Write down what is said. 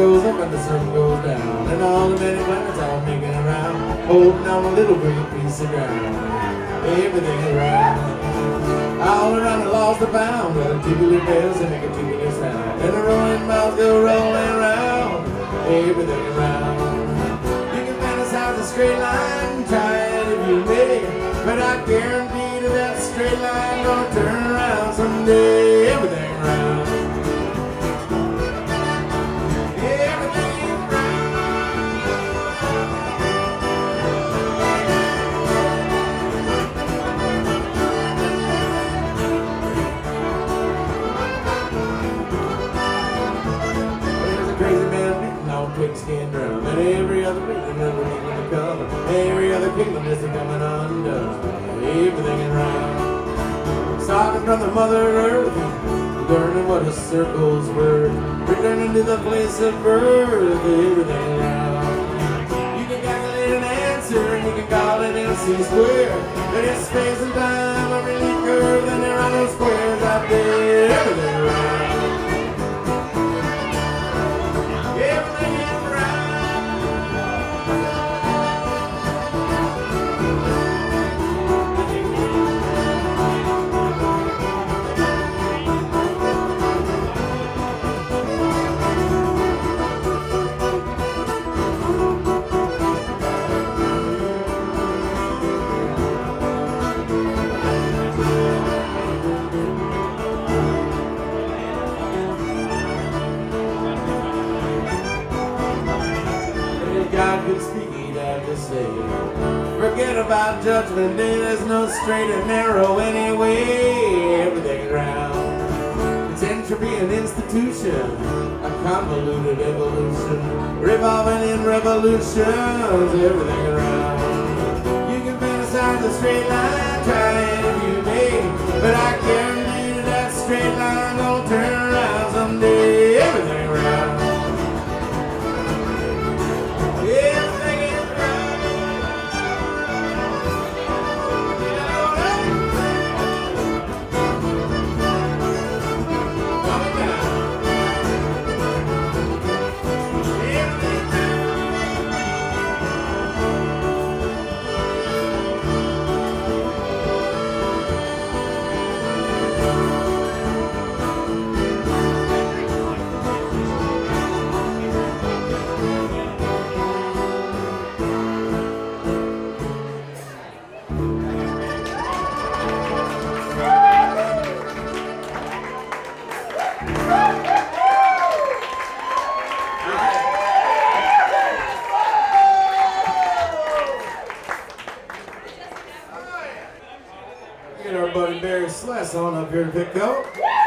goes up and the sun goes down, and all the many planets all making around, holding on a little green piece of ground. Everything around, all around the lost the bound, where the tubular bells they make a tubular sound, and the rolling miles go rolling around. Everything around. You can fantasize a straight line, try it if you may, but I guarantee that that straight line gonna turn around someday. Everything around. Pigskin drum, and every other rhythm underneath the cover, every other kingdom is coming undone. Everything around, starting from the mother earth, learning what a circle's worth, returning to the place of birth. Everything around, you can calculate an answer and you can call it MC square, but it's space and time a really curve, and there are no squares out there. Everything around. God could speak, he'd have to say, forget about judgment day, there's no straight and narrow anyway. Everything around, it's entropy and institution, a convoluted evolution, revolving in revolutions. Everything around, you can fantasize a straight line, try it if you may, but I guarantee that that straight line gonna turn around someday. Everything around. Get our buddy Barry Sless on up here to pick up.